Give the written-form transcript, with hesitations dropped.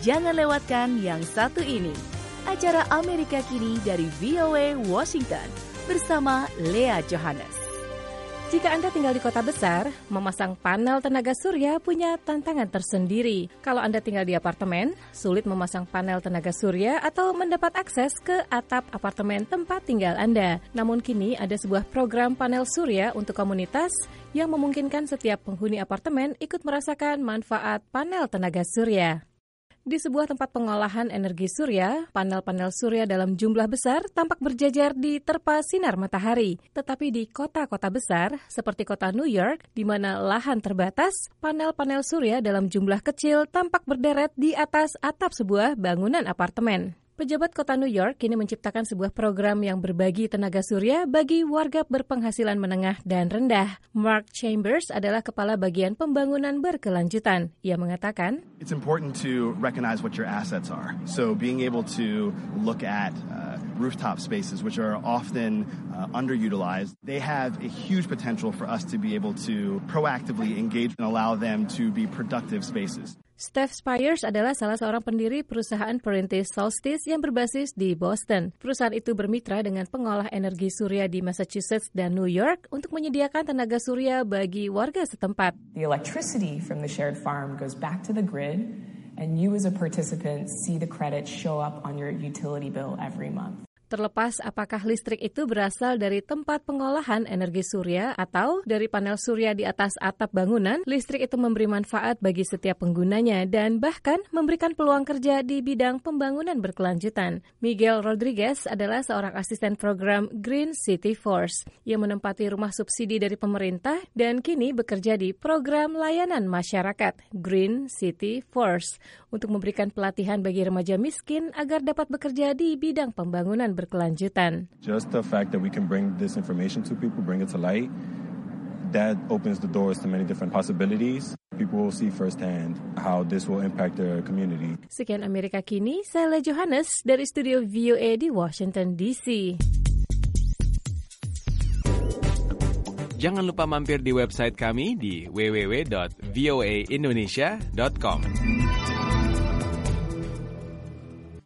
Jangan lewatkan yang satu ini. Acara Amerika Kini dari VOA Washington bersama Lea Johannes. Jika Anda tinggal di kota besar, memasang panel tenaga surya punya tantangan tersendiri. Kalau Anda tinggal di apartemen, sulit memasang panel tenaga surya atau mendapat akses ke atap apartemen tempat tinggal Anda. Namun kini ada sebuah program panel surya untuk komunitas yang memungkinkan setiap penghuni apartemen ikut merasakan manfaat panel tenaga surya. Di sebuah tempat pengolahan energi surya, panel-panel surya dalam jumlah besar tampak berjajar di terpa sinar matahari. Tetapi di kota-kota besar, seperti kota New York, di mana lahan terbatas, panel-panel surya dalam jumlah kecil tampak berderet di atas atap sebuah bangunan apartemen. Pejabat kota New York kini menciptakan sebuah program yang berbagi tenaga surya bagi warga berpenghasilan menengah dan rendah. Mark Chambers adalah kepala bagian pembangunan berkelanjutan. Ia mengatakan, It's important to recognize what your assets are. So being able to look at rooftop spaces, which are often underutilized, they have a huge potential for us to be able to proactively engage and allow them to be productive spaces. Steph Spires adalah salah seorang pendiri perusahaan perintis Solstice yang berbasis di Boston. Perusahaan itu bermitra dengan pengolah energi surya di Massachusetts dan New York untuk menyediakan tenaga surya bagi warga setempat. The electricity from the shared farm goes back to the grid, and you as a participant see the credits show up on your utility bill every month. Terlepas apakah listrik itu berasal dari tempat pengolahan energi surya atau dari panel surya di atas atap bangunan, listrik itu memberi manfaat bagi setiap penggunanya dan bahkan memberikan peluang kerja di bidang pembangunan berkelanjutan. Miguel Rodriguez adalah seorang asisten program Green City Force yang menempati rumah subsidi dari pemerintah dan kini bekerja di program layanan masyarakat Green City Force untuk memberikan pelatihan bagi remaja miskin agar dapat bekerja di bidang pembangunan berkelanjutan. Just the fact that we can bring this information to people, bring it to light, that opens the doors to many different possibilities. People will see firsthand how this will impact their community. Sekian Amerika Kini, saya Lea Johannes dari studio VOA di Washington DC. Jangan lupa mampir di website kami di www.voaindonesia.com.